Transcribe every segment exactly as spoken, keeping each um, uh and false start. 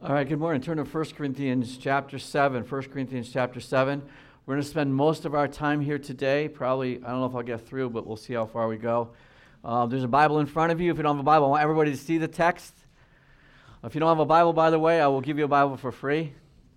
All right, good morning. Turn to First Corinthians chapter seven. First Corinthians chapter seven. We're going to spend most of our time here today. Probably, I don't know if I'll get through, but we'll see how far we go. Uh, there's a Bible in front of you. If you don't have a Bible, I want everybody to see the text. If you don't have a Bible, by the way, I will give you a Bible for free.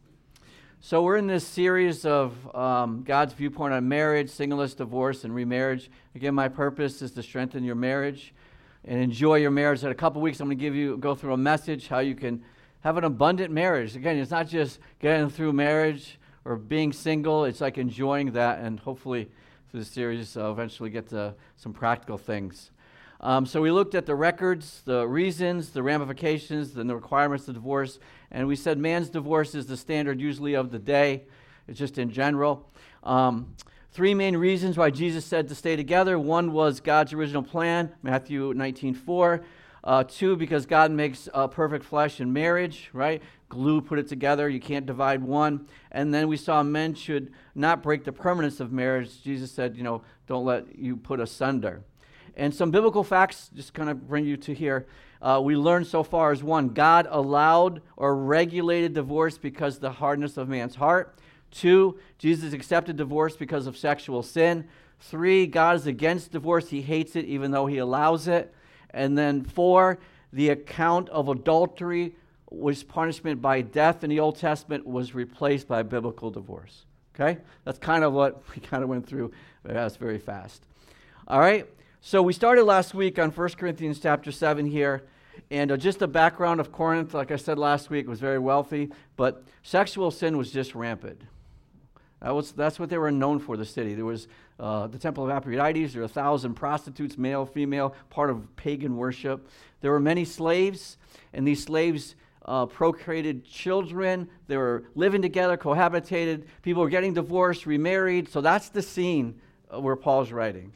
So we're in this series of um, God's viewpoint on marriage, singleness, divorce, and remarriage. Again, my purpose is to strengthen your marriage and enjoy your marriage. In a couple weeks, I'm going to give you go through a message how you can have an abundant marriage. Again, it's not just getting through marriage or being single. It's like enjoying that, and hopefully through the series uh, eventually get to some practical things. Um, so we looked at the records, the reasons, the ramifications, and the requirements of divorce. And we said man's divorce is the standard usually of the day. It's just in general. Um, three main reasons why Jesus said to stay together. One was God's original plan, Matthew nineteen four. Uh, two, because God makes uh, perfect flesh in marriage, right? Glue, put it together. You can't divide one. And then we saw men should not break the permanence of marriage. Jesus said, you know, don't let you put asunder. And some biblical facts just kind of bring you to here. Uh, we learned so far is one, God allowed or regulated divorce because of the hardness of man's heart. Two, Jesus accepted divorce because of sexual sin. Three, God is against divorce. He hates it even though he allows it. And then four, the account of adultery was punishment by death in the Old Testament was replaced by biblical divorce. Okay? That's kind of what we kind of went through. That's very fast. All right? So we started last week on First Corinthians chapter seven here. And uh, just the background of Corinth, like I said last week, was very wealthy. But sexual sin was just rampant. That was, that's what they were known for, the city. There was uh, the temple of Aphrodite. There were a thousand prostitutes, male, female, part of pagan worship. There were many slaves, and these slaves uh, procreated children. They were living together, cohabitated. People were getting divorced, remarried. So that's the scene uh, where Paul's writing.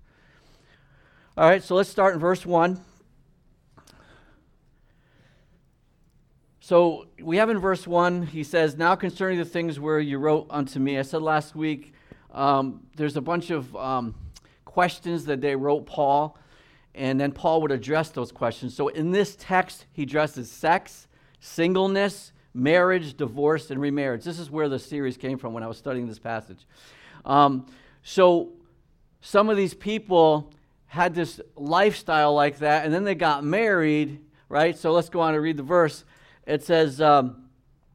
All right, so let's start in verse one. So we have in verse one, he says, now concerning the things where you wrote unto me. I said last week, um, there's a bunch of um, questions that they wrote Paul, and then Paul would address those questions. So in this text, he addresses sex, singleness, marriage, divorce, and remarriage. This is where the series came from when I was studying this passage. Um, so some of these people had this lifestyle like that, and then they got married, right? So let's go on and read the verse. It says, um,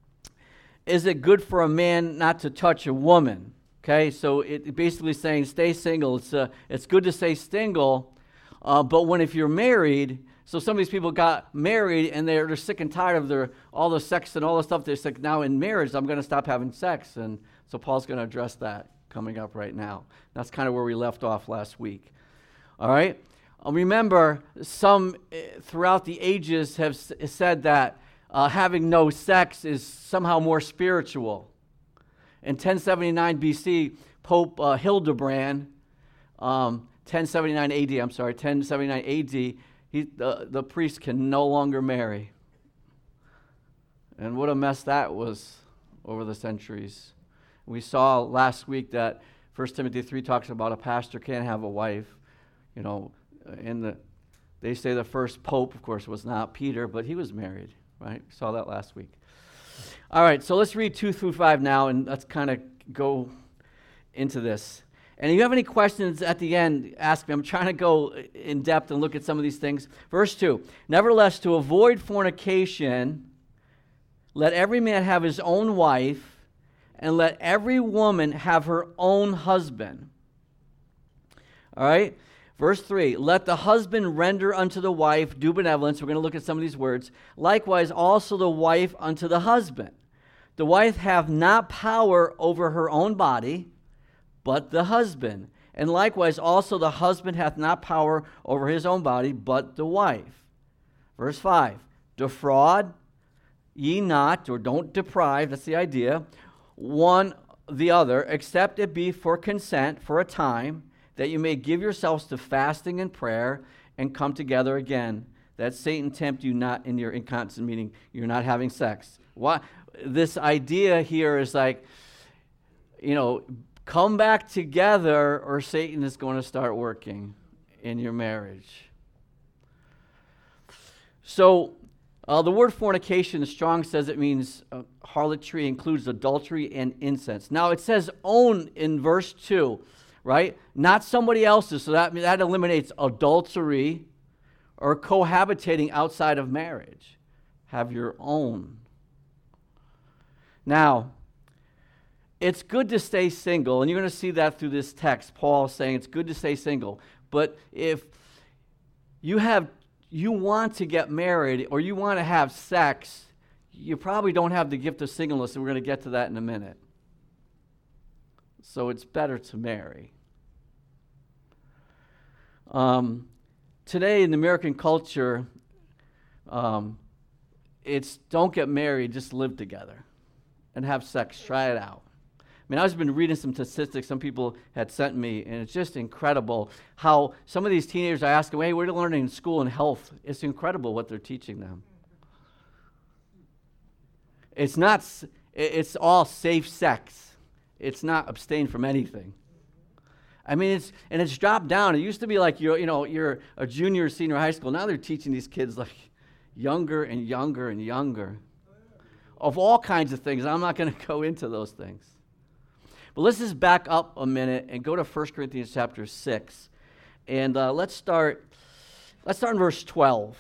is it good for a man not to touch a woman? Okay, so it basically saying stay single. It's uh, it's good to stay single, uh, but when if you're married, so some of these people got married and they're, they're sick and tired of their all the sex and all the stuff. They're sick now in marriage. I'm going to stop having sex, and so Paul's going to address that coming up right now. That's kind of where we left off last week. All right. Uh, remember, some uh, throughout the ages have s- said that. Uh, having no sex is somehow more spiritual. In ten seventy-nine B C, Pope uh, Hildebrand, um, ten seventy-nine A D, I'm sorry, ten seventy-nine A D, he, the, the priest can no longer marry. And what a mess that was over the centuries. We saw last week that First Timothy three talks about a pastor can't have a wife. You know, in the, they say the first pope, of course, was not Peter, but he was married. Right? We saw that last week. All right, so let's read two through five now, and let's kind of go into this. And if you have any questions at the end, ask me. I'm trying to go in depth and look at some of these things. Verse two, nevertheless, to avoid fornication, let every man have his own wife, and let every woman have her own husband. All right? Verse three, let the husband render unto the wife due benevolence. We're going to look at some of these words. Likewise, also the wife unto the husband. The wife have not power over her own body, but the husband. And likewise, also the husband hath not power over his own body, but the wife. Verse five, defraud ye not, or don't deprive, that's the idea, one the other, except it be for consent for a time, that you may give yourselves to fasting and prayer and come together again, that Satan tempt you not in your incontinence, meaning you're not having sex. What this idea here is like, you know, come back together or Satan is going to start working in your marriage. So Uh, the word fornication, Strong says it means uh, harlotry, includes adultery and incense. Now, it says own in verse two, right? Not somebody else's, so that, that eliminates adultery or cohabitating outside of marriage. Have your own. Now, it's good to stay single, and you're going to see that through this text. Paul is saying it's good to stay single. But if you have, you want to get married or you want to have sex, you probably don't have the gift of singleness, and we're going to get to that in a minute. So it's better to marry. Um, today in the American culture, um, it's don't get married, just live together and have sex. Try it out. I mean, I've been reading some statistics some people had sent me, and it's just incredible how some of these teenagers, I ask them, hey, what are you learning in school and health? It's incredible what they're teaching them. It's not, it's all safe sex. It's not abstain from anything. I mean, it's, and it's dropped down. It used to be like, you're, you know, you're a junior or senior high school. Now they're teaching these kids like younger and younger and younger of all kinds of things. I'm not going to go into those things. But let's just back up a minute and go to First Corinthians chapter six. And uh, let's start, let's start in verse twelve.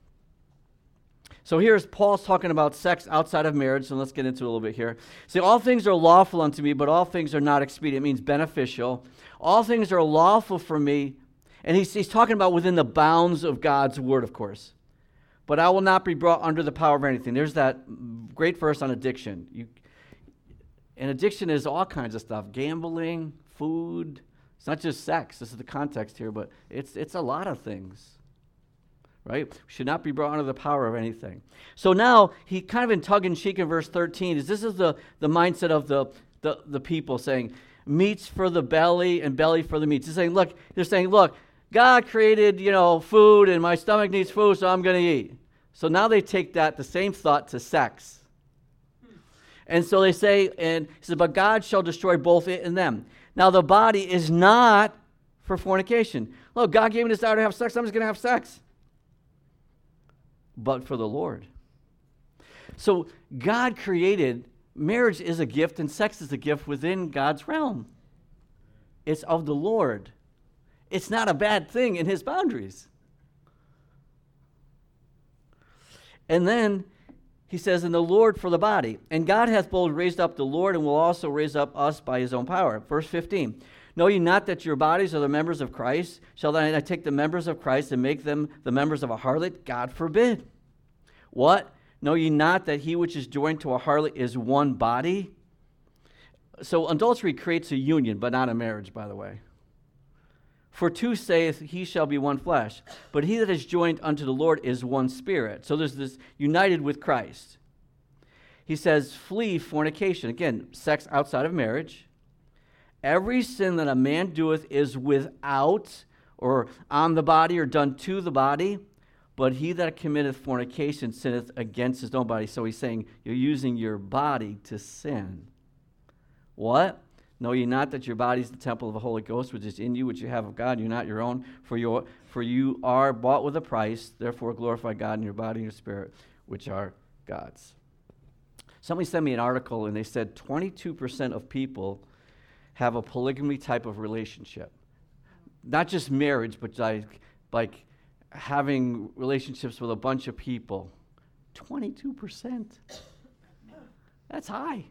So here's Paul's talking about sex outside of marriage, and let's get into it a little bit here. See, all things are lawful unto me, but all things are not expedient. It means beneficial. All things are lawful for me, and he's, he's talking about within the bounds of God's word, of course. But I will not be brought under the power of anything. There's that great verse on addiction. You, and addiction is all kinds of stuff. Gambling, food. It's not just sex. This is the context here, but it's it's a lot of things. Right? Should not be brought under the power of anything. So now, he kind of in tongue-in-cheek in verse thirteen, is this is the, the mindset of the, the, the people saying, meats for the belly and belly for the meats. They're saying, look, they're saying, look, God created, you know, food and my stomach needs food, so I'm going to eat. So now they take that, the same thought, to sex. And so they say, and he says, but God shall destroy both it and them. Now the body is not for fornication. Look, God gave me this desire to have sex, I'm just going to have sex. But for the Lord. So God created, marriage is a gift and sex is a gift within God's realm. It's of the Lord. It's not a bad thing in his boundaries. And then he says, in the Lord for the body. And God hath both raised up the Lord and will also raise up us by his own power. Verse fifteen. Know ye not that your bodies are the members of Christ? Shall then I take the members of Christ and make them the members of a harlot? God forbid. What? Know ye not that he which is joined to a harlot is one body? So adultery creates a union, but not a marriage, by the way. For two saith, he shall be one flesh. But he that is joined unto the Lord is one spirit. So there's this united with Christ. He says, flee fornication. Again, sex outside of marriage. Every sin that a man doeth is without or on the body or done to the body, but he that committeth fornication sinneth against his own body. So he's saying you're using your body to sin. What? Know ye not that your body is the temple of the Holy Ghost, which is in you, which you have of God, you're not your own, for, your, for you are bought with a price, therefore glorify God in your body and your spirit, which are God's. Somebody sent me an article, and they said twenty-two percent of people have a polygamy type of relationship. Not just marriage, but like, like having relationships with a bunch of people. twenty-two percent. That's high.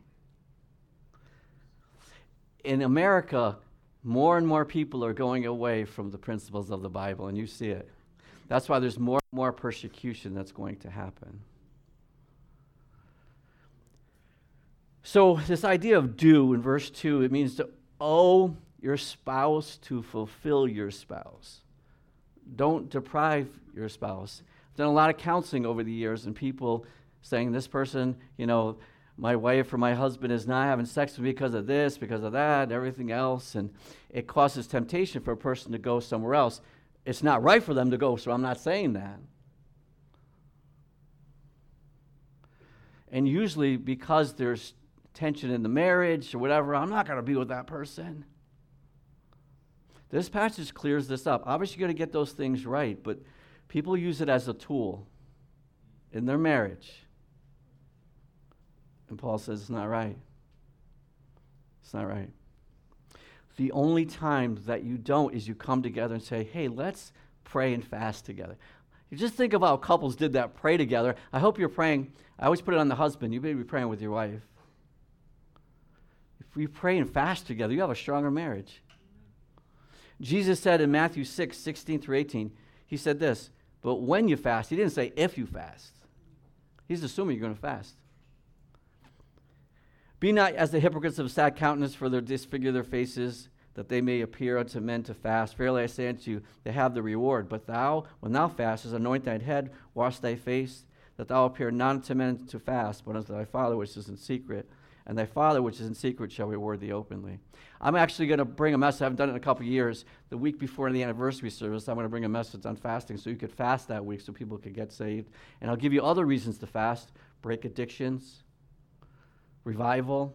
In America, more and more people are going away from the principles of the Bible, and you see it. That's why there's more and more persecution that's going to happen. So this idea of due in verse two, it means to owe your spouse to fulfill your spouse. Don't deprive your spouse. I've done a lot of counseling over the years, and people saying this person, you know, my wife or my husband is not having sex with me because of this, because of that, everything else, and it causes temptation for a person to go somewhere else. It's not right for them to go, so I'm not saying that. And usually because there's tension in the marriage or whatever, I'm not going to be with that person. This passage clears this up. Obviously, you're going to get those things right, but people use it as a tool. in their marriage. And Paul says it's not right. It's not right. The only time that you don't is you come together and say, hey, let's pray and fast together. You just think of how couples did that, pray together. I hope you're praying. I always put it on the husband. You better be praying with your wife. If we pray and fast together, you have a stronger marriage. Jesus said in Matthew six, sixteen through eighteen, he said this, but when you fast, he didn't say if you fast. He's assuming you're going to fast. Be not as the hypocrites of sad countenance, for they disfigure their faces, that they may appear unto men to fast. Verily I say unto you, they have the reward. But thou, when thou fastest, anoint thine head, wash thy face, that thou appear not unto men to fast, but unto thy Father which is in secret. And thy Father which is in secret shall reward thee openly. I'm actually going to bring a message. I haven't done it in a couple of years. The week before the anniversary service, I'm going to bring a message on fasting so you could fast that week so people could get saved. And I'll give you other reasons to fast. Break addictions. Revival.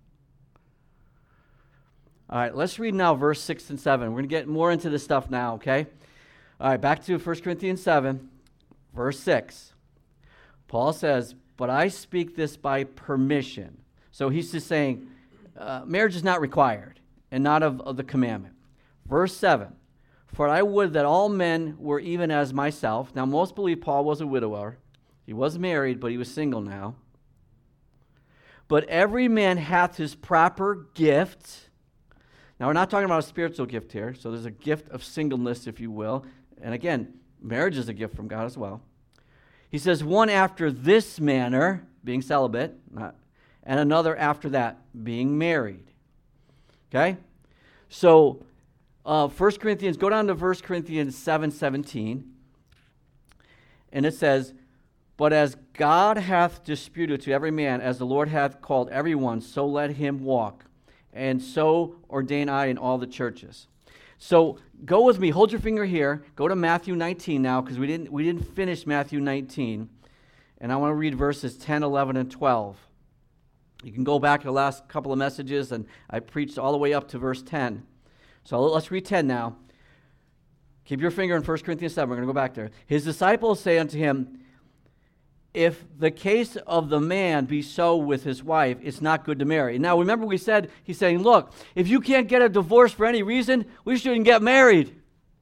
All right, let's read now verse six and seven. We're going to get more into this stuff now, okay? All right, back to First Corinthians seven, verse six. Paul says, but I speak this by permission. So he's just saying, uh, marriage is not required and not of, of the commandment. Verse seven, for I would that all men were even as myself. Now, most believe Paul was a widower. He was married, but he was single now. But every man hath his proper gift. Now, we're not talking about a spiritual gift here. So there's a gift of singleness, if you will. And again, marriage is a gift from God as well. He says, one after this manner, being celibate, not, and another after that, being married. Okay? So, uh, First Corinthians, go down to First Corinthians seven seventeen. And it says, but as God hath disputed to every man, as the Lord hath called every one, so let him walk. And so ordain I in all the churches. So go with me, hold your finger here, go to Matthew nineteen now, because we didn't we didn't finish Matthew nineteen. And I want to read verses ten, eleven, and twelve. You can go back to the last couple of messages, and I preached all the way up to verse ten. So let's read ten now. Keep your finger in First Corinthians seven. We're going to go back there. His disciples say unto him, if the case of the man be so with his wife, it's not good to marry. Now, remember we said, he's saying, look, if you can't get a divorce for any reason, we shouldn't get married.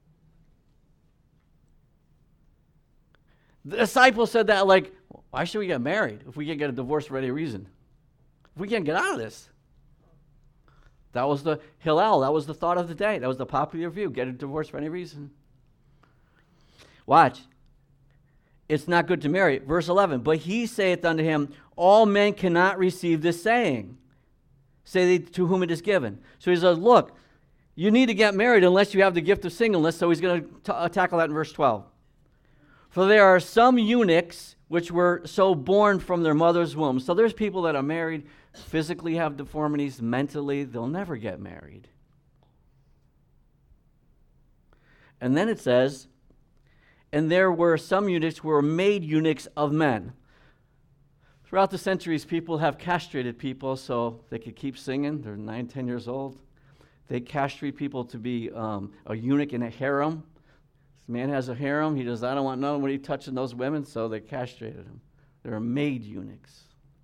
The disciples said that like, why should we get married if we can't get a divorce for any reason? If we can't get out of this. That was the Hillel, that was the thought of the day. That was the popular view, get a divorce for any reason. Watch. It's not good to marry. Verse eleven, but he saith unto him, all men cannot receive this saying, say they to whom it is given. So he says, look, you need to get married unless you have the gift of singleness. So he's going to uh, tackle that in verse twelve. For there are some eunuchs which were so born from their mother's womb. So there's people that are married, physically have deformities, mentally, they'll never get married. And then it says, and there were some eunuchs who were made eunuchs of men. Throughout the centuries, people have castrated people so they could keep singing. They're nine, ten years old. They castrate people to be um, a eunuch in a harem. This man has a harem. He does, I don't want nobody touching those women, so they castrated him. They're made eunuchs.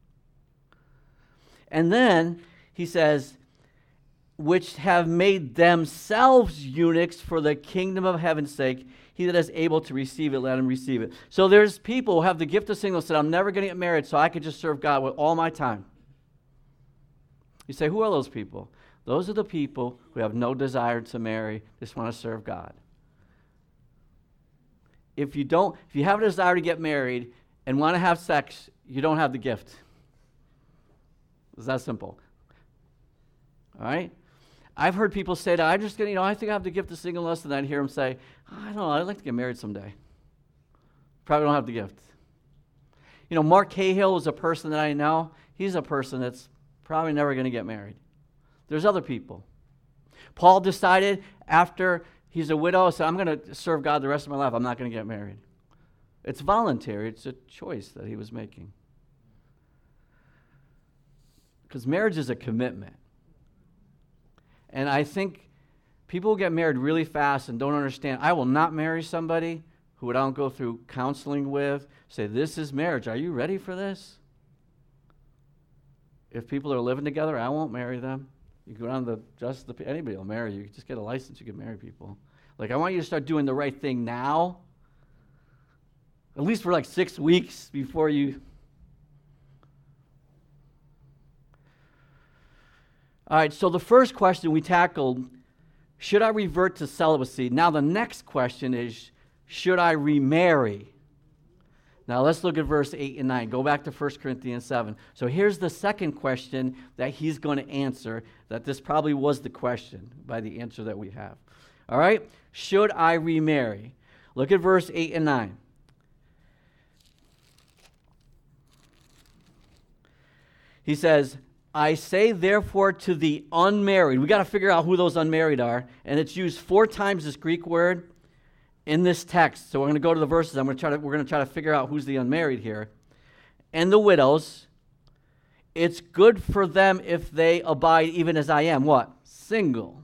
And then he says, which have made themselves eunuchs for the kingdom of heaven's sake. He that is able to receive it, let him receive it. So there's people who have the gift of singleness that I'm never going to get married so I could just serve God with all my time. You say, who are those people? Those are the people who have no desire to marry, just want to serve God. If you don't, if you have a desire to get married and want to have sex, you don't have the gift. It's that simple. All right? I've heard people say that, I just, you know, I think I have the gift of singleness, and then I hear them say, I don't know, I'd like to get married someday. Probably don't have the gift. You know, Mark Cahill is a person that I know. He's a person that's probably never going to get married. There's other people. Paul decided after he's a widow, so I'm going to serve God the rest of my life. I'm not going to get married. It's voluntary. It's a choice that he was making. Because marriage is a commitment. And I think people get married really fast and don't understand. I will not marry somebody who who I don't go through counseling with, say, this is marriage. Are you ready for this? If people are living together, I won't marry them. You go down to the just the anybody will marry you. You just get a license, you can marry people. Like, I want you to start doing the right thing now. At least for like six weeks before you. All right, so the first question we tackled, should I revert to celibacy? Now the next question is, should I remarry? Now let's look at verse eight and nine. Go back to First Corinthians seven. So here's the second question that he's going to answer, that this probably was the question by the answer that we have. All right? Should I remarry? Look at verse eight and nine. He says, I say therefore to the unmarried. We got to figure out who those unmarried are. And it's used four times, this Greek word, in this text. So we're going to go to the verses. I'm going to try to, we're going to try to figure out who's the unmarried here. And the widows. It's good for them if they abide even as I am. What? Single.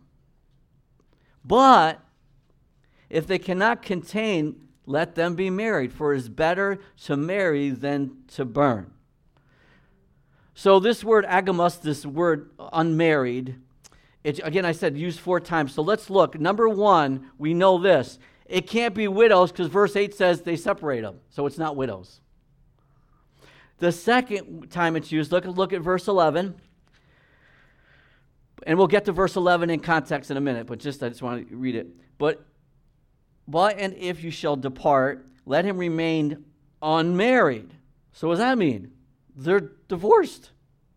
But if they cannot contain, let them be married. For it is better to marry than to burn. So this word agamos, this word unmarried, it, again, I said used four times. So let's look. Number one, we know this. It can't be widows because verse eight says they separate them. So it's not widows. The second time it's used, look, look at verse eleven. And we'll get to verse eleven in context in a minute, but just I just want to read it. But, but and if you shall depart, let him remain unmarried. So what does that mean? They're divorced.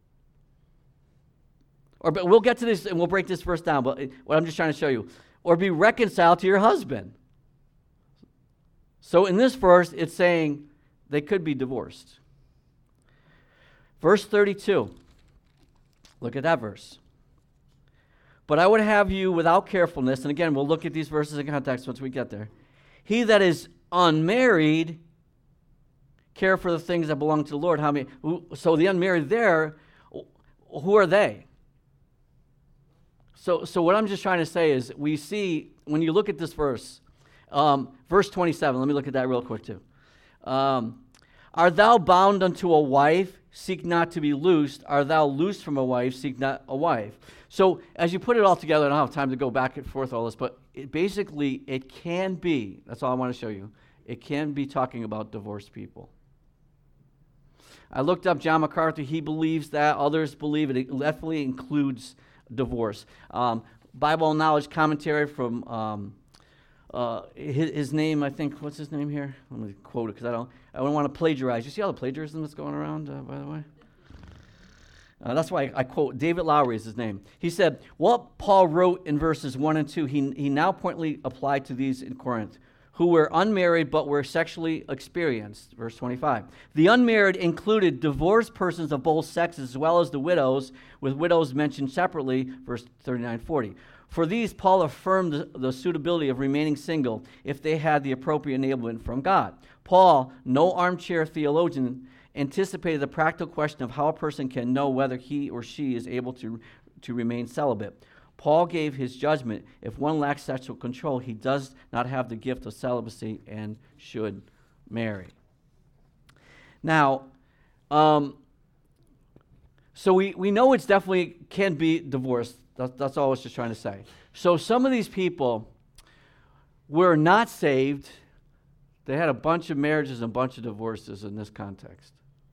Or but we'll get to this and we'll break this verse down, but what I'm just trying to show you. Or be reconciled to your husband. So in this verse, it's saying they could be divorced. Verse thirty-two. Look at that verse. But I would have you without carefulness, and again, we'll look at these verses in context once we get there. He that is unmarried care for the things that belong to the Lord. How many? So the unmarried there, who are they? So, so what I'm just trying to say is, we see when you look at this verse, um, verse twenty-seven. Let me look at that real quick too. Um, Art thou bound unto a wife? Seek not to be loosed. Art thou loosed from a wife? Seek not a wife. So as you put it all together, I don't have time to go back and forth all this, but it basically it can be. That's all I want to show you. It can be talking about divorced people. I looked up John MacArthur. He believes that. Others believe it. It definitely includes divorce. Um, Bible Knowledge Commentary from um, uh, his, his name, I think, what's his name here? Let me quote it because I don't, I don't want to plagiarize. You see all the plagiarism that's going around, uh, by the way? Uh, that's why I, I quote, David Lowry is his name. He said, what Paul wrote in verses one and two, he, he now pointedly applied to these in Corinth, who were unmarried but were sexually experienced. Verse twenty-five. The unmarried included divorced persons of both sexes as well as the widows, with widows mentioned separately, verse thirty-nine forty. For these, Paul affirmed the, the suitability of remaining single if they had the appropriate enablement from God. Paul, no armchair theologian, anticipated the practical question of how a person can know whether he or she is able to, to remain celibate. Paul gave his judgment. If one lacks sexual control, he does not have the gift of celibacy and should marry. Now, um, so we, we know it's definitely can be divorced. That, that's all I was just trying to say. So some of these people were not saved. They had a bunch of marriages and a bunch of divorces in this context.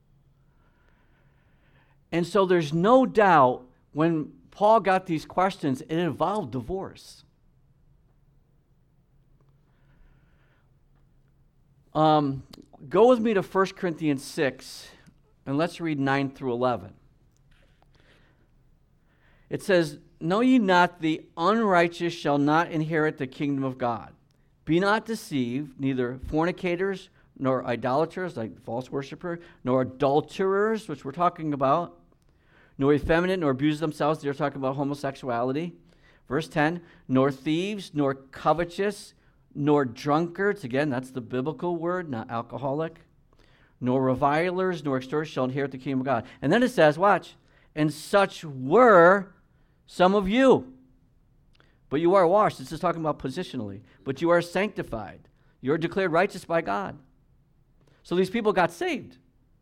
And so there's no doubt when Paul got these questions, it involved divorce. Um, go with me to First Corinthians six, and let's read nine through eleven. It says, know ye not the unrighteous shall not inherit the kingdom of God? Be not deceived, neither fornicators, nor idolaters, like false worshiper, nor adulterers, which we're talking about, nor effeminate, nor abuse themselves. They're talking about homosexuality. Verse ten, nor thieves, nor covetous, nor drunkards. Again, that's the biblical word, not alcoholic. Nor revilers, nor extortioners shall inherit the kingdom of God. And then it says, watch, and such were some of you. But you are washed. This is talking about positionally. But you are sanctified. You're declared righteous by God. So these people got saved.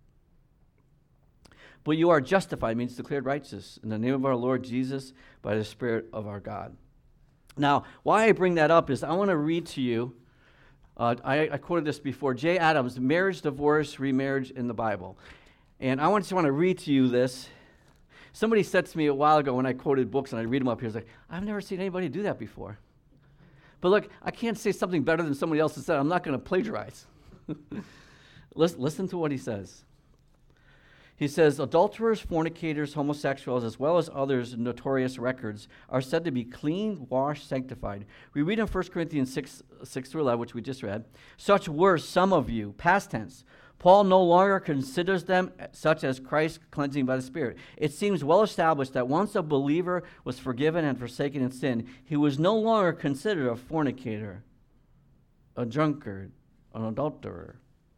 But you are justified, means declared righteous, in the name of our Lord Jesus, by the Spirit of our God. Now, why I bring that up is I want to read to you, uh, I, I quoted this before, Jay Adams, Marriage, Divorce, Remarriage in the Bible. And I want to want to read to you this. Somebody said to me a while ago when I quoted books and I read them up here, it's like, I've never seen anybody do that before. But look, I can't say something better than somebody else has said. I'm not going to plagiarize. listen, listen to what he says. He says, adulterers, fornicators, homosexuals, as well as others notorious records, are said to be clean, washed, sanctified. We read in First Corinthians six, six through eleven, which we just read, such were some of you, past tense. Paul no longer considers them such as Christ's cleansing by the Spirit. It seems well established that once a believer was forgiven and forsaken in sin, he was no longer considered a fornicator, a drunkard, an adulterer.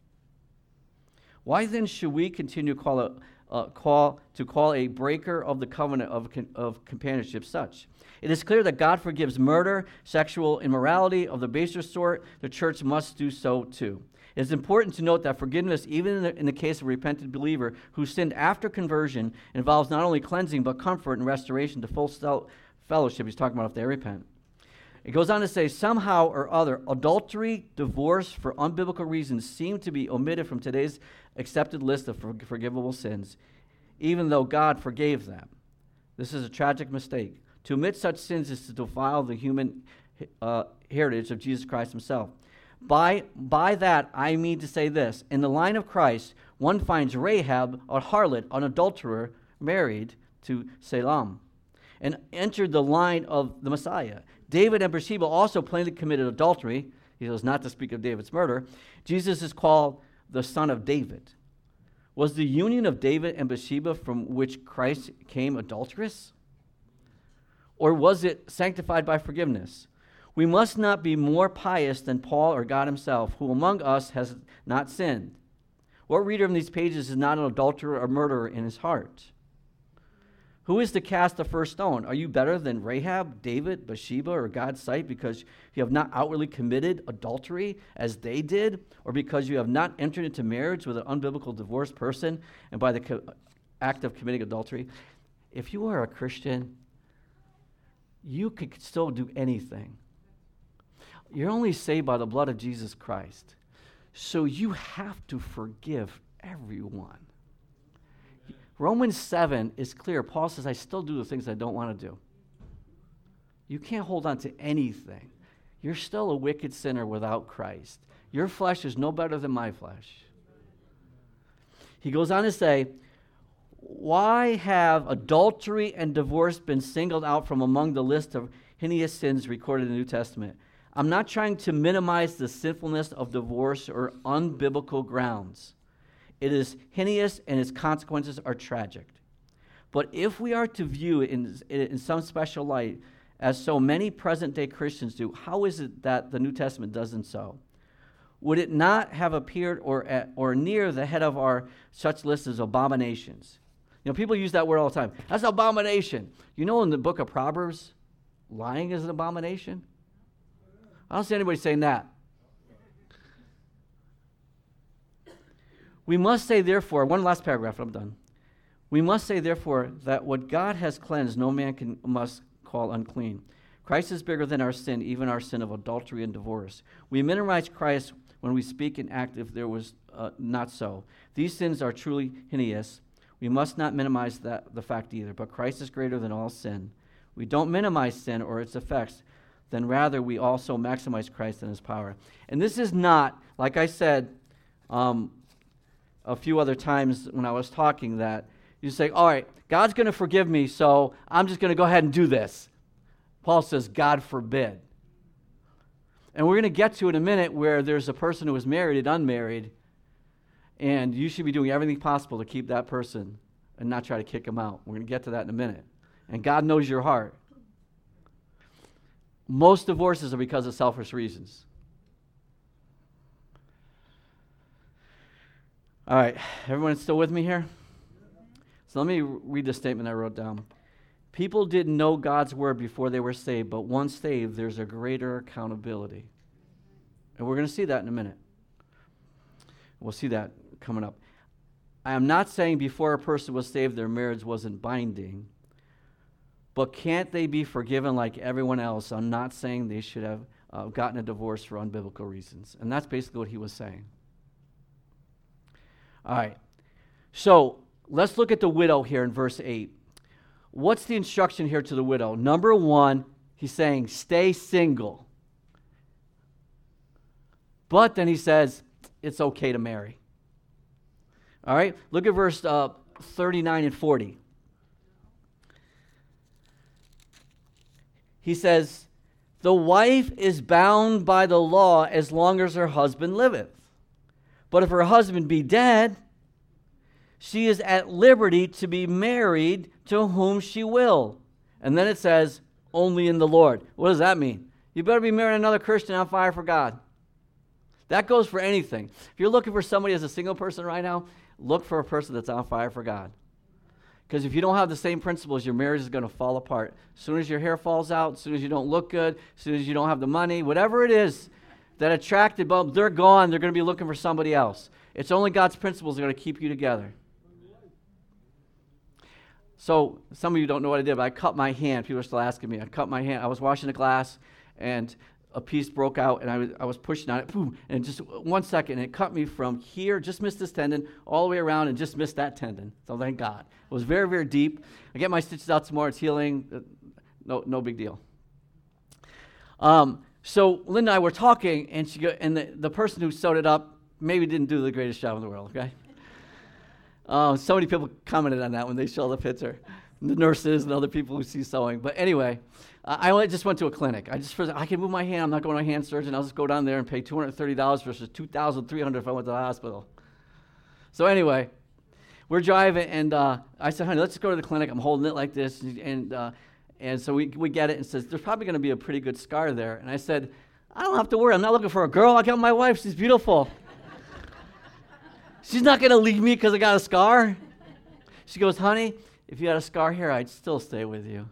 Why then should we continue call a, uh, call, to call a breaker of the covenant of, of companionship such? It is clear that God forgives murder, sexual immorality of the baser sort. The church must do so too. It is important to note that forgiveness, even in the, in the case of a repentant believer who sinned after conversion, involves not only cleansing but comfort and restoration to full stel- fellowship. He's talking about if they repent. It goes on to say, somehow or other, adultery, divorce for unbiblical reasons seem to be omitted from today's accepted list of for- forgivable sins, even though God forgave them. This is a tragic mistake. To omit such sins is to defile the human uh, heritage of Jesus Christ himself. By, by that, I mean to say this. In the line of Christ, one finds Rahab, a harlot, an adulterer, married to Salem, and entered the line of the Messiah. David and Bathsheba also plainly committed adultery. He does not to speak of David's murder. Jesus is called the son of David. Was the union of David and Bathsheba from which Christ came adulterous? Or was it sanctified by forgiveness? We must not be more pious than Paul or God himself, who among us has not sinned. What reader of these pages is not an adulterer or murderer in his heart? Who is to cast the first stone? Are you better than Rahab, David, Bathsheba, or God's sight because you have not outwardly committed adultery as they did, or because you have not entered into marriage with an unbiblical divorced person and by the co- act of committing adultery? If you are a Christian, you could still do anything. You're only saved by the blood of Jesus Christ. So you have to forgive everyone. Romans seven is clear. Paul says, I still do the things I don't want to do. You can't hold on to anything. You're still a wicked sinner without Christ. Your flesh is no better than my flesh. He goes on to say, why have adultery and divorce been singled out from among the list of heinous sins recorded in the New Testament? I'm not trying to minimize the sinfulness of divorce or unbiblical grounds. It is heinous and its consequences are tragic. But if we are to view it in, in some special light, as so many present-day Christians do, how is it that the New Testament doesn't so? Would it not have appeared or at, or near the head of our such list as abominations? You know, people use that word all the time. That's an abomination. You know, in the book of Proverbs, lying is an abomination? I don't see anybody saying that. We must say, therefore, one last paragraph, I'm done. We must say, therefore, that what God has cleansed, no man can must call unclean. Christ is bigger than our sin, even our sin of adultery and divorce. We minimize Christ when we speak and act if there was uh, not so. These sins are truly heinous. We must not minimize that, the fact either, but Christ is greater than all sin. We don't minimize sin or its effects, then rather we also maximize Christ and his power. And this is not, like I said um, a few other times when I was talking, that you say, all right, God's going to forgive me, so I'm just going to go ahead and do this. Paul says, God forbid. And we're going to get to in a minute where there's a person who is married and unmarried, and you should be doing everything possible to keep that person and not try to kick him out. We're going to get to that in a minute. And God knows your heart. Most divorces are because of selfish reasons. All right, everyone still with me here? So let me read the statement I wrote down. People didn't know God's word before they were saved, but once saved, there's a greater accountability. And we're going to see that in a minute. We'll see that coming up. I am not saying before a person was saved their marriage wasn't binding, but can't they be forgiven like everyone else? I'm not saying they should have uh, gotten a divorce for unbiblical reasons. And that's basically what he was saying. All right. So let's look at the widow here in verse eight. What's the instruction here to the widow? Number one, he's saying, stay single. But then he says, it's okay to marry. All right, look at verse uh, thirty-nine and forty. He says, the wife is bound by the law as long as her husband liveth. But if her husband be dead, she is at liberty to be married to whom she will. And then it says, only in the Lord. What does that mean? You better be marrying another Christian on fire for God. That goes for anything. If you're looking for somebody as a single person right now, look for a person that's on fire for God. Because if you don't have the same principles, your marriage is going to fall apart. As soon as your hair falls out, as soon as you don't look good, as soon as you don't have the money, whatever it is that attracted, but they're gone, they're going to be looking for somebody else. It's only God's principles that are going to keep you together. So some of you don't know what I did, but I cut my hand. People are still asking me. I cut my hand. I was washing the glass, and a piece broke out, and I was, I was pushing on it, boom, and just one second, and it cut me from here, just missed this tendon, all the way around, and just missed that tendon. So thank God. It was very, very deep. I get my stitches out some more. It's healing. No, no big deal. Um, so Linda and I were talking, and she go, and the, the person who sewed it up maybe didn't do the greatest job in the world, okay? Uh, so many people commented on that when they saw the picture, the nurses and other people who see sewing. But anyway, uh, I went, just went to a clinic. I just I can move my hand. I'm not going to a hand surgeon. I'll just go down there and pay two hundred thirty dollars versus two thousand three hundred dollars if I went to the hospital. So anyway, we're driving, and uh, I said, honey, let's just go to the clinic. I'm holding it like this, and uh, and so we we get it, and says, there's probably going to be a pretty good scar there. And I said, I don't have to worry. I'm not looking for a girl. I got my wife. She's beautiful. She's not going to leave me because I got a scar. She goes, honey, if you had a scar here, I'd still stay with you.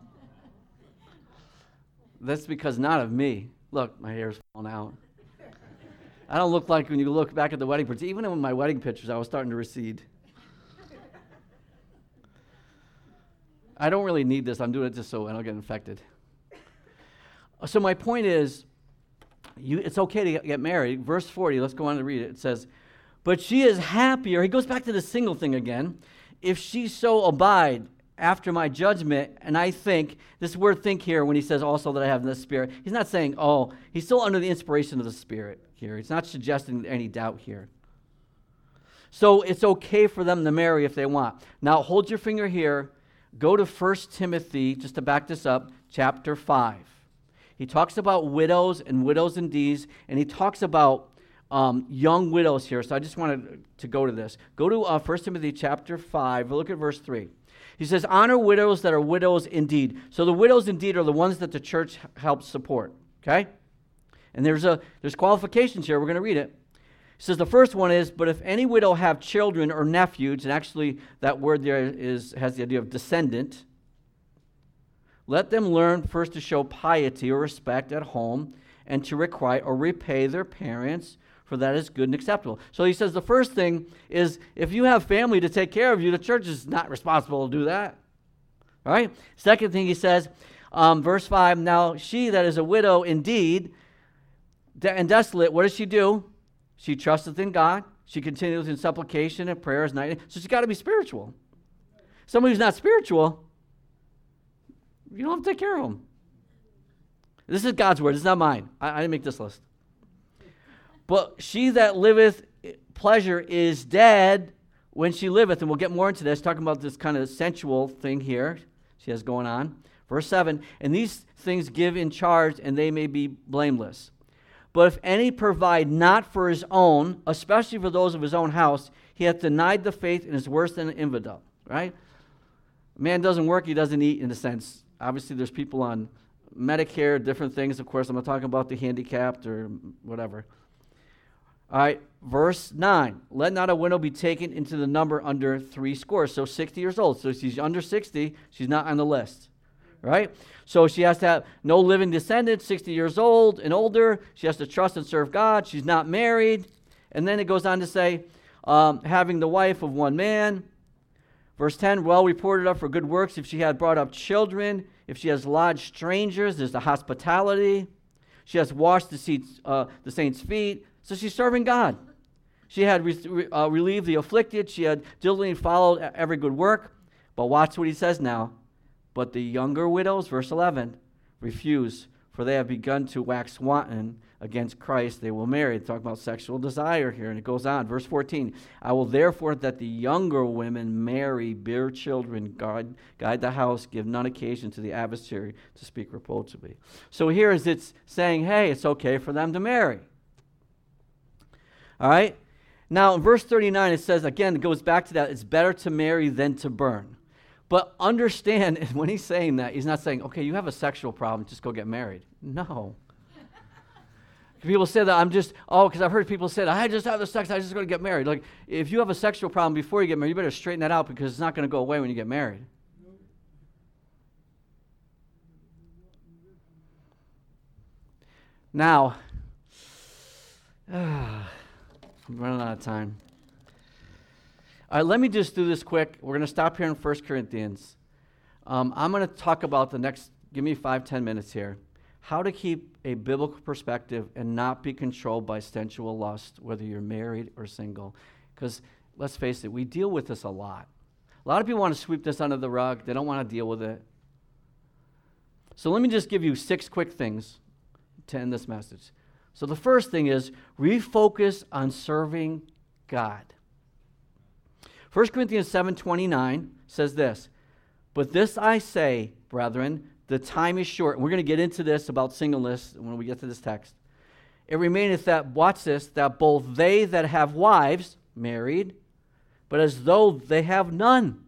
That's because not of me. Look, my hair's falling out. I don't look like when you look back at the wedding pictures. Even in my wedding pictures, I was starting to recede. I don't really need this. I'm doing it just so I don't get infected. So my point is, you, it's okay to get, get married. Verse forty, let's go on to read it. It says, but she is happier. He goes back to the single thing again. If she so abide after my judgment, and I think, this word think here when he says also that I have the Spirit, he's not saying, oh, he's still under the inspiration of the Spirit here. He's not suggesting any doubt here. So it's okay for them to marry if they want. Now hold your finger here. Go to First Timothy, just to back this up, chapter five. He talks about widows and widows indeed, and he talks about Um, young widows here, so I just wanted to go to this. Go to uh, First Timothy chapter five, look at verse three. He says, honor widows that are widows indeed. So the widows indeed are the ones that the church helps support, okay? And there's a there's qualifications here. We're going to read it. He says the first one is, but if any widow have children or nephews, and actually that word there is has the idea of descendant, let them learn first to show piety or respect at home and to requite or repay their parents, for that is good and acceptable. So he says the first thing is, if you have family to take care of you, the church is not responsible to do that. All right? Second thing he says, um, verse five, now she that is a widow indeed and desolate, what does she do? She trusteth in God. She continues in supplication and prayers night. So she's got to be spiritual. Somebody who's not spiritual, you don't have to take care of them. This is God's word. This is not mine. I, I didn't make this list. But she that liveth pleasure is dead when she liveth. And we'll get more into this, talking about this kind of sensual thing here she has going on. Verse seven, and these things give in charge, and they may be blameless. But if any provide not for his own, especially for those of his own house, he hath denied the faith and is worse than an infidel. Right? A man doesn't work, he doesn't eat, in a sense. Obviously, there's people on Medicare, different things. Of course, I'm not talking about the handicapped or whatever. All right, verse nine. Let not a widow be taken into the number under three scores. So sixty years old. So she's under sixty. She's not on the list. right? So she has to have no living descendants, sixty years old and older. She has to trust and serve God. She's not married. And then it goes on to say, um, having the wife of one man. Verse ten, well reported of for good works if she had brought up children, if she has lodged strangers, there's the hospitality. She has washed the, seats, uh, the saints' feet. So she's serving God. She had re- uh, relieved the afflicted. She had diligently followed every good work. But watch what he says now. But the younger widows, verse eleven, refuse, for they have begun to wax wanton against Christ. They will marry. Talk about sexual desire here, and it goes on. Verse fourteen, I will therefore that the younger women marry, bear children, guard, guide the house, give none occasion to the adversary to speak reproachably. So here is it's saying, hey, it's okay for them to marry. All right? Now, in verse thirty-nine, it says, again, it goes back to that, it's better to marry than to burn. But understand, when he's saying that, he's not saying, okay, you have a sexual problem, just go get married. No. People say that I'm just, oh, because I've heard people say that, I just have the sex, I just going to get married. Like, if you have a sexual problem before you get married, you better straighten that out because it's not going to go away when you get married. Now, uh, I'm running out of time. All right, let me just do this quick. We're going to stop here in First Corinthians. Um, I'm going to talk about the next, give me five, ten minutes here, how to keep a biblical perspective and not be controlled by sensual lust, whether you're married or single. Because let's face it, we deal with this a lot. A lot of people want to sweep this under the rug. They don't want to deal with it. So let me just give you six quick things to end this message. So the first thing is refocus on serving God. First Corinthians seven twenty-nine says this, but this I say, brethren, the time is short. And we're going to get into this about singleness when we get to this text. It remaineth that, watch this, that both they that have wives, married, but as though they have none.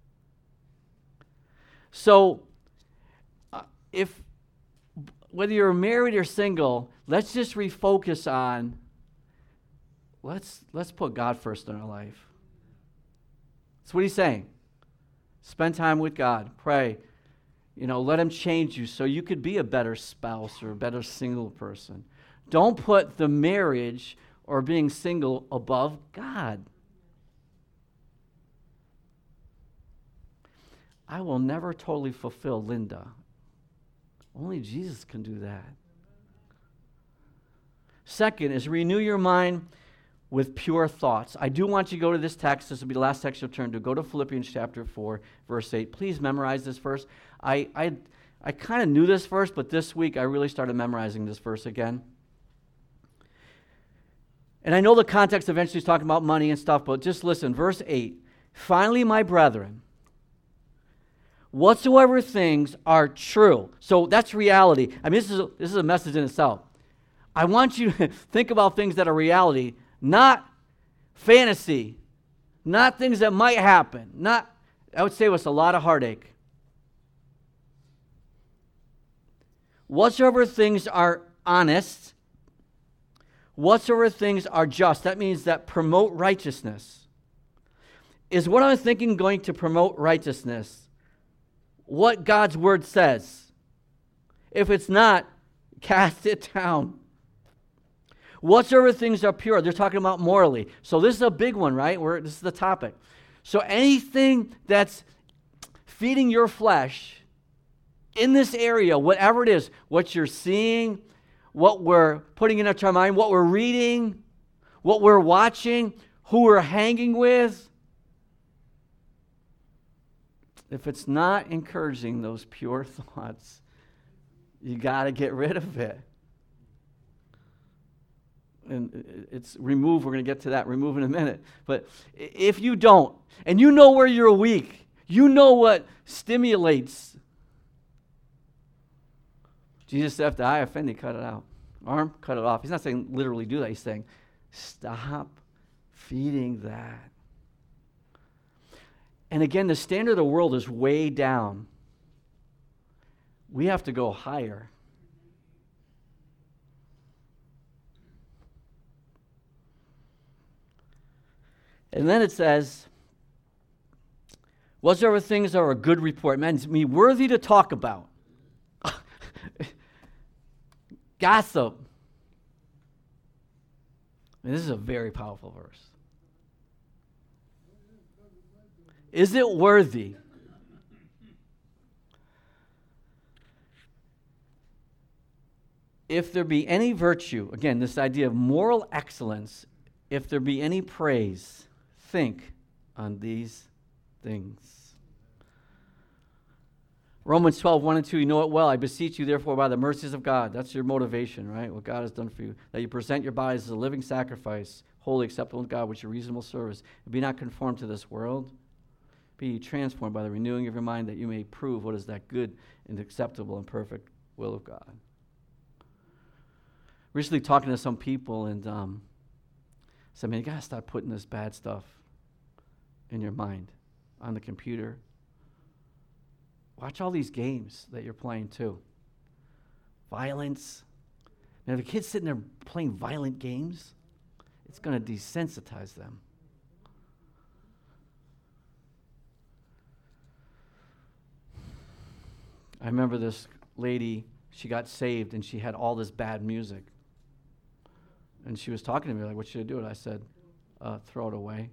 So, uh, if, whether you're married or single, let's just refocus on, let's, let's put God first in our life. That's what he's saying. Spend time with God. Pray. You know, let him change you so you could be a better spouse or a better single person. Don't put the marriage or being single above God. I will never totally fulfill Linda. Only Jesus can do that. Second is renew your mind with pure thoughts. I do want you to go to this text. This will be the last text you'll turn to. Go to Philippians chapter four, verse eight. Please memorize this verse. I I, I kind of knew this verse, but this week I really started memorizing this verse again. And I know the context eventually is talking about money and stuff, but just listen. Verse eight. Finally, my brethren, whatsoever things are true. So that's reality. I mean, this is a, this is a message in itself. I want you to think about things that are reality, not fantasy, not things that might happen. Not, I would say, with a lot of heartache. Whatsoever things are honest, whatsoever things are just. That means that promote righteousness. Is what I'm thinking going to promote righteousness? What God's word says. If it's not, cast it down. Whatsoever things are pure, they're talking about morally. So this is a big one, right? Where this is the topic. So anything that's feeding your flesh in this area, whatever it is, what you're seeing, what we're putting into our mind, what we're reading, what we're watching, who we're hanging with, if it's not encouraging those pure thoughts, you got to get rid of it. And it's remove, we're going to get to that, remove in a minute. But if you don't, and you know where you're weak, you know what stimulates. Jesus said, if the eye offend thee, cut it out. Arm, cut it off. He's not saying literally do that. He's saying, stop feeding that. And again, the standard of the world is way down. We have to go higher. And then it says, Whatsoever things are a good report, meant me worthy to talk about. Gossip. I mean, this is a very powerful verse. Is it worthy? If there be any virtue, again, this idea of moral excellence, if there be any praise, think on these things. Romans twelve, one and two, you know it well. I beseech you, therefore, by the mercies of God. That's your motivation, right? What God has done for you. That you present your bodies as a living sacrifice, holy, acceptable to God, which is your reasonable service. And be not conformed to this world. Be ye transformed by the renewing of your mind, that you may prove what is that good and acceptable and perfect will of God. Recently talking to some people and um, said, man, you got to stop putting this bad stuff in your mind on the computer. Watch all these games that you're playing too. Violence. And if a kid's sitting there playing violent games, it's going to desensitize them. I remember this lady, she got saved and she had all this bad music. And she was talking to me like, what should I do? And I said, uh, throw it away.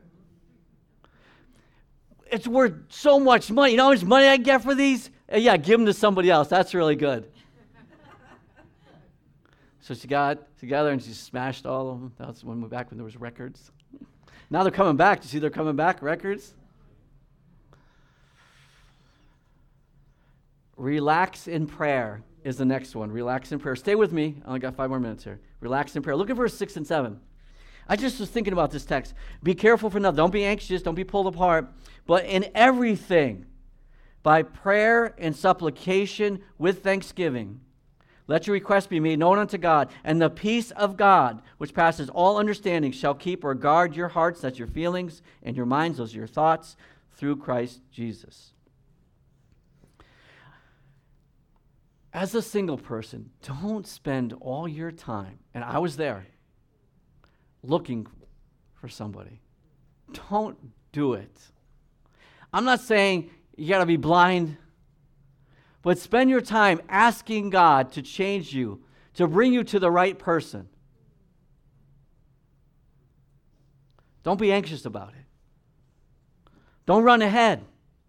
It's worth so much money. You know how much money I get for these? Uh, yeah, give them to somebody else. That's really good. So she got together and she smashed all of them. That was when we back when there was records. Now they're coming back. You see they're coming back, records? Relax in prayer is the next one. Relax in prayer. Stay with me. I only got five more minutes here. Relax in prayer. Look at verse six and seven. I just was thinking about this text. Be careful for nothing. Don't be anxious. Don't be pulled apart. But in everything, by prayer and supplication with thanksgiving, let your requests be made known unto God, and the peace of God, which passes all understanding, shall keep or guard your hearts, that's your feelings, and your minds, those are your thoughts, through Christ Jesus. As a single person, don't spend all your time, and I was there, looking for somebody. Don't do it. I'm not saying you got to be blind, but spend your time asking God to change you, to bring you to the right person. Don't be anxious about it. Don't run ahead.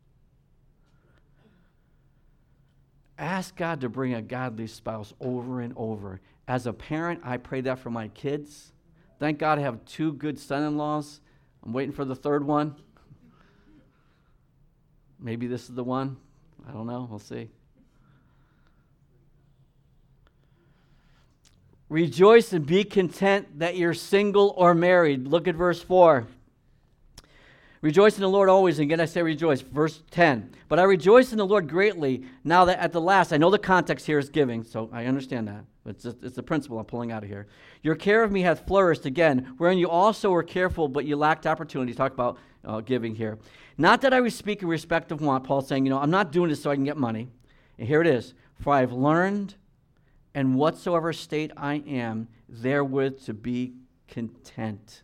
Ask God to bring a godly spouse over and over. As a parent, I pray that for my kids. Thank God I have two good son-in-laws. I'm waiting for the third one. Maybe this is the one. I don't know. We'll see. Rejoice and be content that you're single or married. Look at verse four. Rejoice in the Lord always. And again, I say rejoice. Verse ten. But I rejoice in the Lord greatly now that at the last, I know the context here is giving, so I understand that. It's, just, it's the principle I'm pulling out of here. Your care of me hath flourished again, wherein you also were careful, but you lacked opportunity. Talk about uh, giving here. Not that I would speak in respect of want. Paul's saying, you know, I'm not doing this so I can get money. And here it is. For I have learned, and whatsoever state I am, therewith to be content.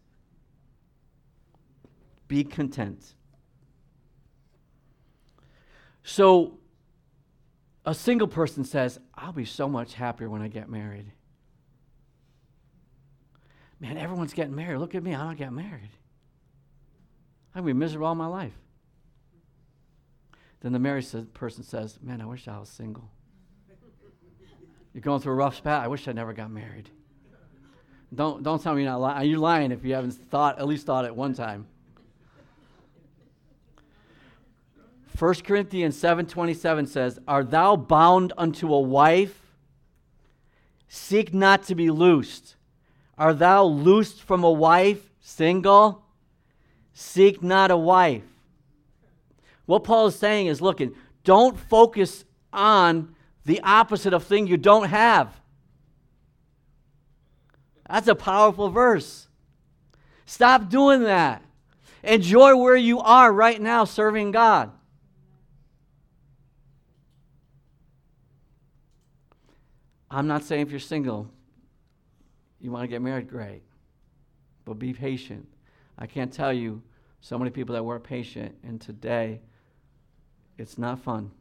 Be content. So, a single person says, I'll be so much happier when I get married. Man, everyone's getting married. Look at me, I don't get married. I'll be miserable all my life. Then the married person says, man, I wish I was single. You're going through a rough spot. I wish I never got married. Don't, don't tell me you're not lying. You're lying if you haven't thought, at least thought it one time. First Corinthians seven twenty-seven says, art thou bound unto a wife? Seek not to be loosed. Art thou loosed from a wife? Single? Seek not a wife. What Paul is saying is, look, don't focus on the opposite of thing you don't have. That's a powerful verse. Stop doing that. Enjoy where you are right now serving God. I'm not saying if you're single, you want to get married, great. But be patient. I can't tell you so many people that weren't patient, and today It's not fun.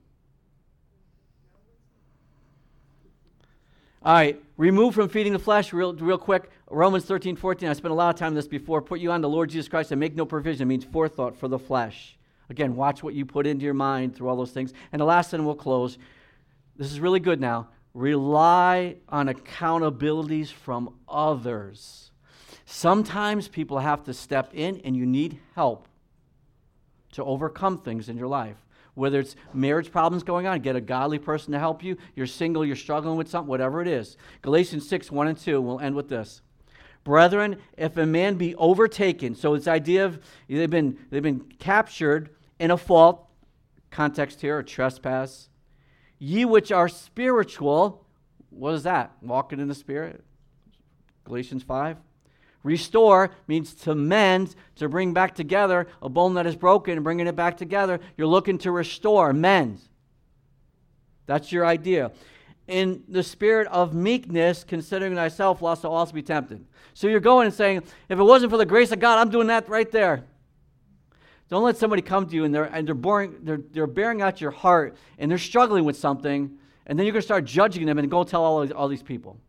All right, remove from feeding the flesh, real real quick. Romans thirteen, fourteen. I spent a lot of time on this before. Put you on the Lord Jesus Christ and make no provision. It means forethought for the flesh. Again, watch what you put into your mind through all those things. And the last thing we'll close. This is really good now. Rely on accountabilities from others. Sometimes people have to step in and you need help to overcome things in your life. Whether it's marriage problems going on, get a godly person to help you. You're single, you're struggling with something, whatever it is. Galatians six, one and two, we'll end with this. Brethren, if a man be overtaken, so this idea of they've been, they've been captured in a fault, context here, a trespass. Ye which are spiritual, what is that? Walking in the Spirit. Galatians five. Restore means to mend, to bring back together a bone that is broken and bringing it back together. You're looking to restore, mend. That's your idea. In the spirit of meekness, considering thyself, lest thou also be tempted. So you're going and saying, if it wasn't for the grace of God, I'm doing that right there. Don't let somebody come to you and they're and they're boring, they're they're bearing out your heart and they're struggling with something, and then you're going to start judging them and go tell all, all these people.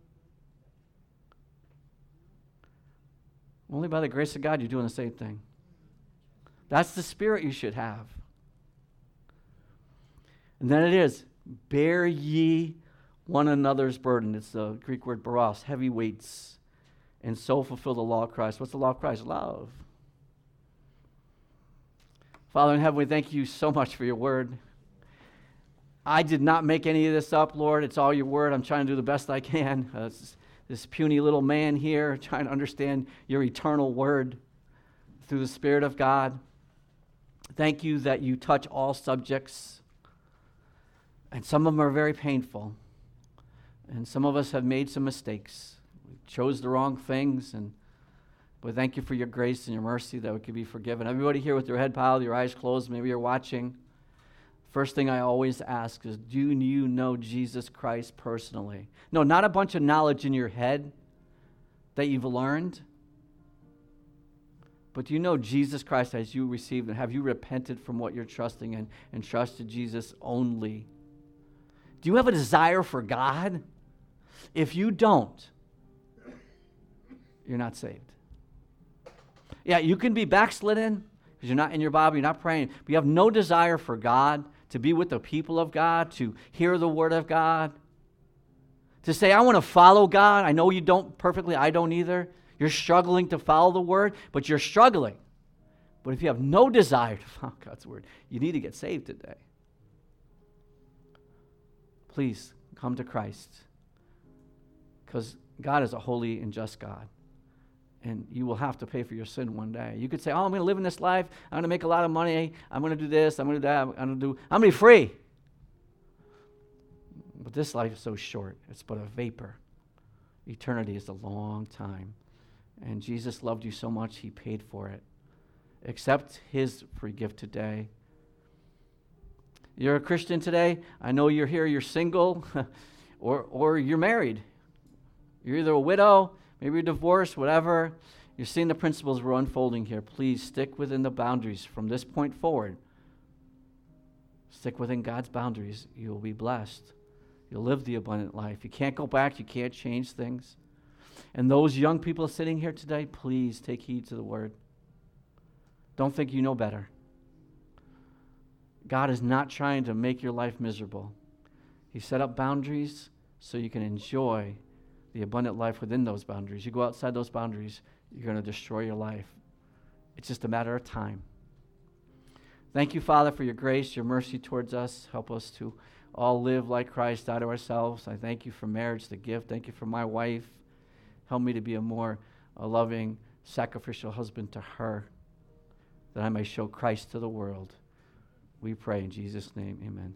Only by the grace of God you're doing the same thing. That's the spirit you should have. And then it is, bear ye one another's burden. It's the Greek word baros, heavy weights, and so fulfill the law of Christ. What's the law of Christ? Love. Father in heaven, we thank you so much for your word. I did not make any of this up, Lord. It's all your word. I'm trying to do the best I can. Uh, this puny little man here trying to understand your eternal word through the Spirit of God. Thank you that you touch all subjects, and some of them are very painful, and some of us have made some mistakes. We chose the wrong things, and but thank you for your grace and your mercy that we could be forgiven. Everybody here with your head bowed, your eyes closed, maybe you're watching. First thing I always ask is, do you know Jesus Christ personally? No, not a bunch of knowledge in your head that you've learned, but do you know Jesus Christ as you received him? Have you repented from what you're trusting in and trusted Jesus only? Do you have a desire for God? If you don't, you're not saved. Yeah, you can be backslidden because you're not in your Bible, you're not praying, but you have no desire for God, to be with the people of God, to hear the word of God, to say, I want to follow God. I know you don't perfectly, I don't either. You're struggling to follow the word, but you're struggling. But if you have no desire to follow God's word, you need to get saved today. Please come to Christ, because God is a holy and just God. And you will have to pay for your sin one day. You could say, oh, I'm going to live in this life. I'm going to make a lot of money. I'm going to do this. I'm going to do that. I'm going to do, I'm going to be free. But this life is so short. It's but a vapor. Eternity is a long time. And Jesus loved you so much, he paid for it. Accept his free gift today. You're a Christian today. I know you're here. You're single or, or you're married. You're either a widow, maybe you're divorced, whatever. You're seeing the principles we're unfolding here. Please stick within the boundaries from this point forward. Stick within God's boundaries. You'll be blessed. You'll live the abundant life. You can't go back. You can't change things. And those young people sitting here today, please take heed to the word. Don't think you know better. God is not trying to make your life miserable. He set up boundaries so you can enjoy the abundant life within those boundaries. You go outside those boundaries, you're going to destroy your life. It's just a matter of time. Thank you, Father, for your grace, your mercy towards us. Help us to all live like Christ, die to ourselves. I thank you for marriage, the gift. Thank you for my wife. Help me to be a more a loving, sacrificial husband to her, that I may show Christ to the world. We pray in Jesus' name, amen.